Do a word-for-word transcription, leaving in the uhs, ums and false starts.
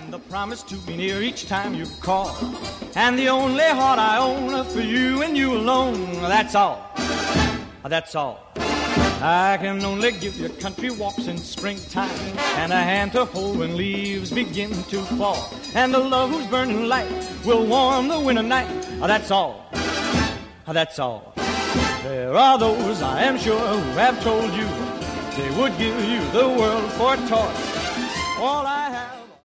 and the promise to be near each time you call. And the only heart I own for you and you alone. That's all. That's all. I can only give you country walks in springtime, and a hand to hold when leaves begin to fall, and a love whose burning light will warm the winter night. That's all. That's all. There are those, I am sure, who have told you they would give you the world for a toy. All I